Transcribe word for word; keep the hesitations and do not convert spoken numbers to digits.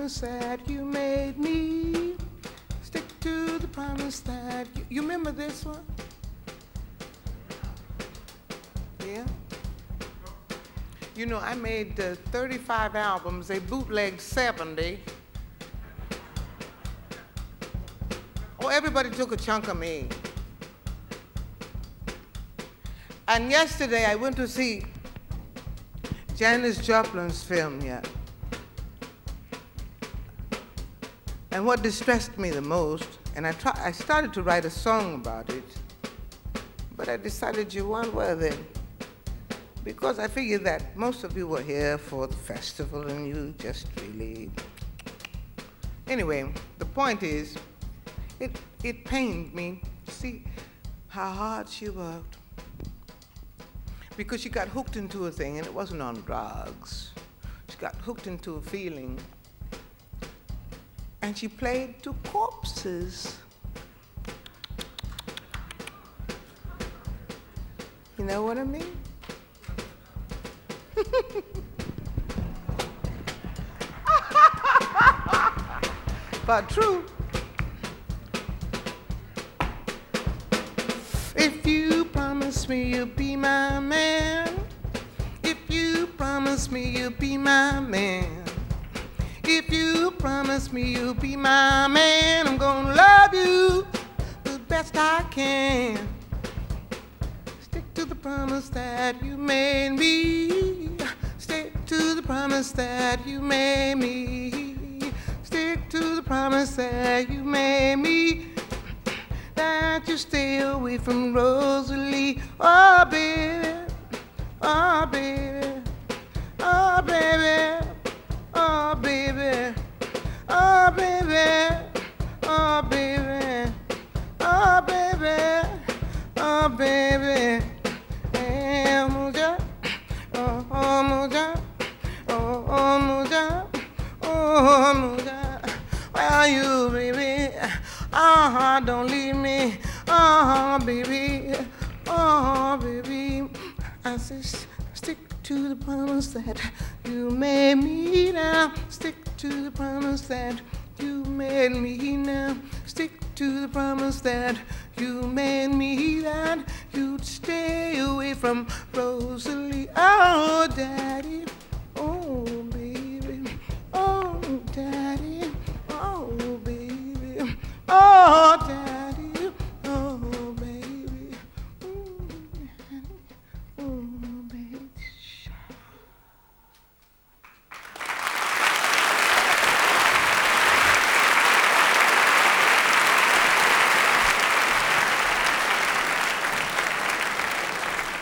promise that you made me. Stick to the promise that you, you remember this one? Yeah. You know, I made uh, thirty-five albums. They bootlegged seventy. Oh, everybody took a chunk of me. And yesterday I went to see Janis Joplin's film, yeah. And what distressed me the most, and I, try, I started to write a song about it, but I decided you weren't worthy. Because I figured that most of you were here for the festival and you just really... Anyway, the point is, it, it pained me to see how hard she worked. Because she got hooked into a thing, and it wasn't on drugs. She got hooked into a feeling. And she played to corpses. You know what I mean? But true. If you promise me you'll be my man, if you promise me you'll be my man, if you promise me you'll be my man, I'm gonna love you the best I can. Stick to the promise that you made me. Stick to the promise that you made me. Stick to the promise that you made me. That you stay away from Rosalie. Oh, baby. Oh, baby. Oh, baby. Oh, baby. Oh, baby. Oh, baby. Oh, baby. Oh, baby. Hey, Moja. Oh, oh, Moja. Oh, oh, Moja. Oh, Moja. Where are you, baby? Uh-huh, don't leave me. Uh-huh, baby. Uh-huh, baby. I said, stick to the promise that you made me now. Stick to the promise that you made me now. Stick to the promise that you made me that you'd stay away from Rosalie. Oh, Daddy. Oh, baby. Oh, Daddy. Oh, baby. Oh, Daddy.